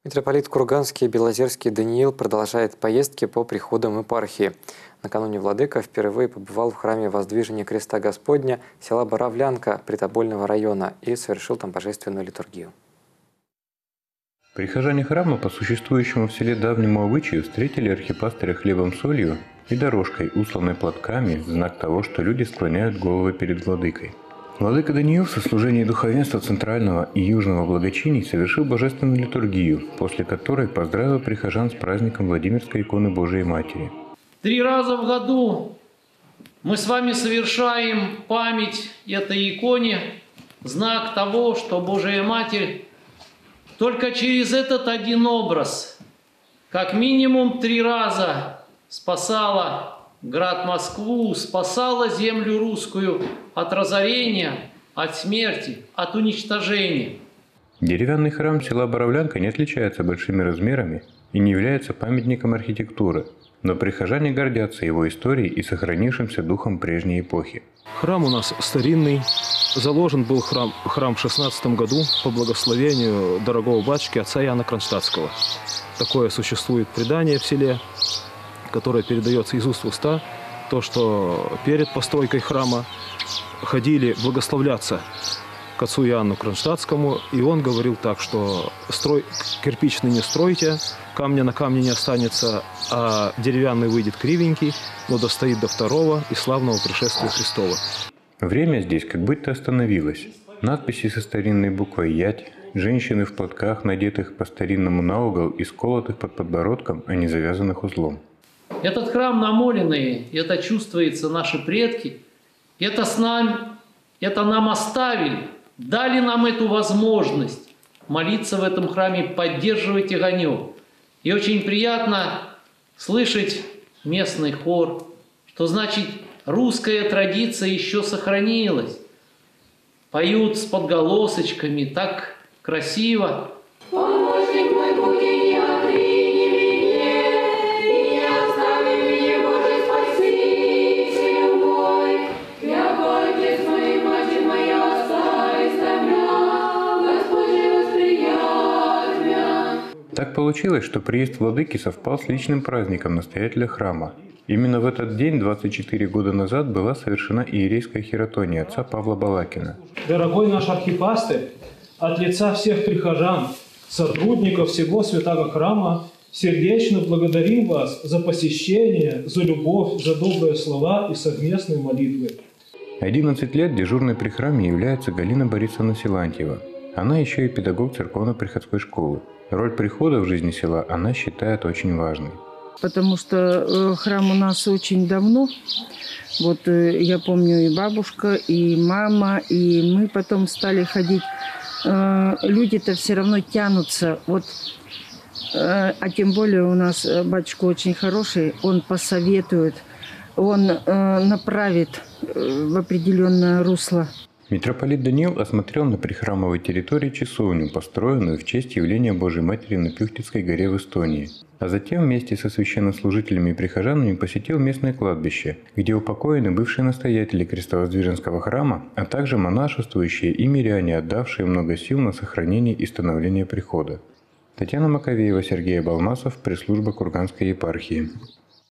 Митрополит Курганский и Белозерский Даниил продолжает поездки по приходам епархии. Накануне владыка впервые побывал в храме Воздвижения Креста Господня села Боровлянка Притобольного района и совершил там божественную литургию. Прихожане храма по существующему в селе давнему обычаю встретили архипастыря хлебом-солью и дорожкой, усланной платками, в знак того, что люди склоняют головы перед владыкой. Владыка Даниил в сослужении духовенства Центрального и Южного благочиний совершил божественную литургию, после которой поздравил прихожан с праздником Владимирской иконы Божией Матери. 3 раза в году мы с вами совершаем память этой иконе, знак того, что Божия Матерь только через этот один образ, как минимум 3 раза спасала град Москву, спасала землю русскую от разорения, от смерти, от уничтожения. Деревянный храм села Боровлянка не отличается большими размерами и не является памятником архитектуры, но прихожане гордятся его историей и сохранившимся духом прежней эпохи. Храм у нас старинный. Заложен был храм в 16 году по благословению дорогого батюшки отца Иоанна Кронштадтского. Такое существует предание в селе, которое передается из уст в уста, то, что перед постройкой храма ходили благословляться к отцу Иоанну Кронштадтскому, и он говорил так, что кирпичный не стройте, камня на камне не останется, а деревянный выйдет кривенький, но достоит до второго и славного пришествия Христова. Время здесь как будто остановилось. Надписи со старинной буквой «Ять», женщины в платках, надетых по-старинному на угол и сколотых под подбородком, а не завязанных узлом. Этот храм намоленный, это чувствуется наши предки, это нам оставили, дали нам эту возможность молиться в этом храме, поддерживать огонек. И очень приятно слышать местный хор, что значит русская традиция еще сохранилась. Поют с подголосочками, так красиво. Помощник мой будет не отрини меня, и не остави меня, Боже, Спаситель мой. Я Отец мой, Матерь моя, оставь меня, Господь же восприят меня. Так получилось, что приезд владыки совпал с личным праздником настоятеля храма. Именно в этот день, 24 года назад, была совершена иерейская хиротония отца Павла Балакина. Дорогой наш архипастырь, от лица всех прихожан, сотрудников всего святого храма, сердечно благодарим вас за посещение, за любовь, за добрые слова и совместные молитвы. 11 лет дежурной при храме является Галина Борисовна Силантьева. Она еще и педагог церковно-приходской школы. Роль прихода в жизни села она считает очень важной. Потому что храм у нас очень давно. Вот я помню и бабушка, и мама, и мы потом стали ходить. Люди-то все равно тянутся. Вот, а тем более у нас батюшка очень хороший, он посоветует, он направит в определенное русло. Митрополит Даниил осмотрел на прихрамовой территории часовню, построенную в честь явления Божией Матери на Пюхтицкой горе в Эстонии. А затем вместе со священнослужителями и прихожанами посетил местное кладбище, где упокоены бывшие настоятели Крестовоздвиженского храма, а также монашествующие и миряне, отдавшие много сил на сохранение и становление прихода. Татьяна Маковеева, Сергей Балмасов, пресс-служба Курганской епархии.